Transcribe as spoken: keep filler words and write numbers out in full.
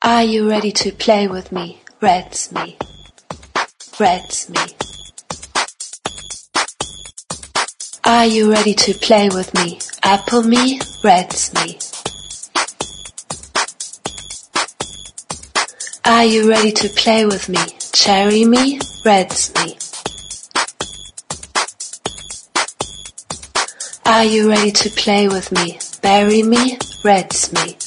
Are you ready to play with me? Reds me. Reds me. Are you ready to play with me? Apple me, reds me. Are you ready to play with me? Cherry me, reds me. Are you ready to play with me? Berry me, reds me.